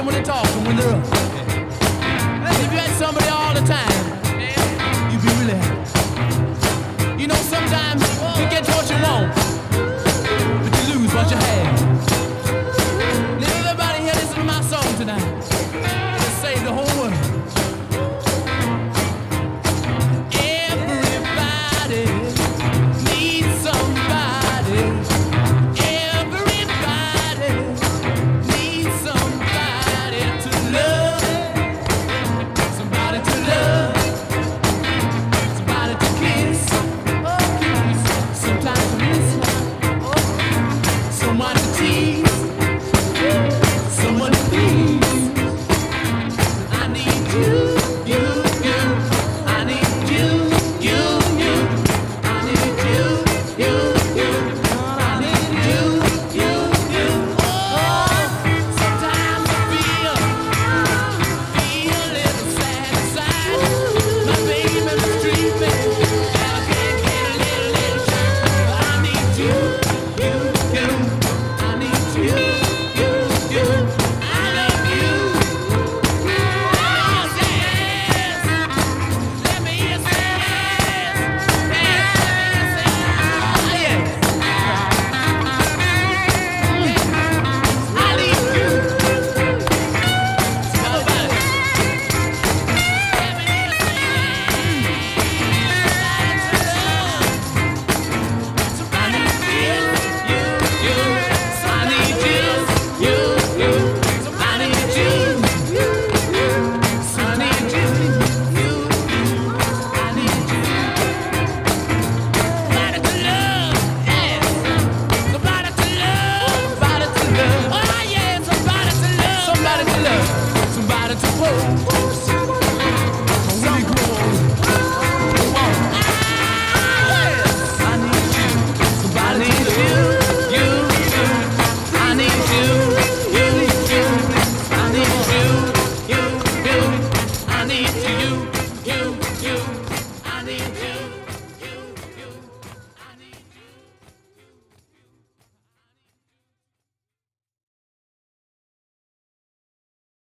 them when they talk and when they're up. If you had somebody all the time, you'd be really happy. You know, sometimes you get what you want, but you lose what you have. Let everybody here listen to my song tonight. Let's save the whole world. Everybody needs somebody. Everybody needs somebody to love. Somebody to love. Somebody to kiss. Oh, kiss. Sometimes to listen. Someone to tease. Someone to please. I need you, you, you. I need you, you, you. I need you, you, you. I need you, you, you. Oh, sometimes I feel a little sad inside. My baby was dreaming, and I can't get a little shine. But I need you, you, you. I need you, you, you. I love you. Yes, yes. Let me hear say yes. Yes, let me hear say yes. I need you. Somebody. Let me hear say yes. Somebody to love. You, you. I need you, you, you. I need you, you, you. I need you, you, you. I need you. Somebody to love, yes. Somebody to love, somebody to love. Oh yeah, somebody to love, somebody to love, somebody to hold.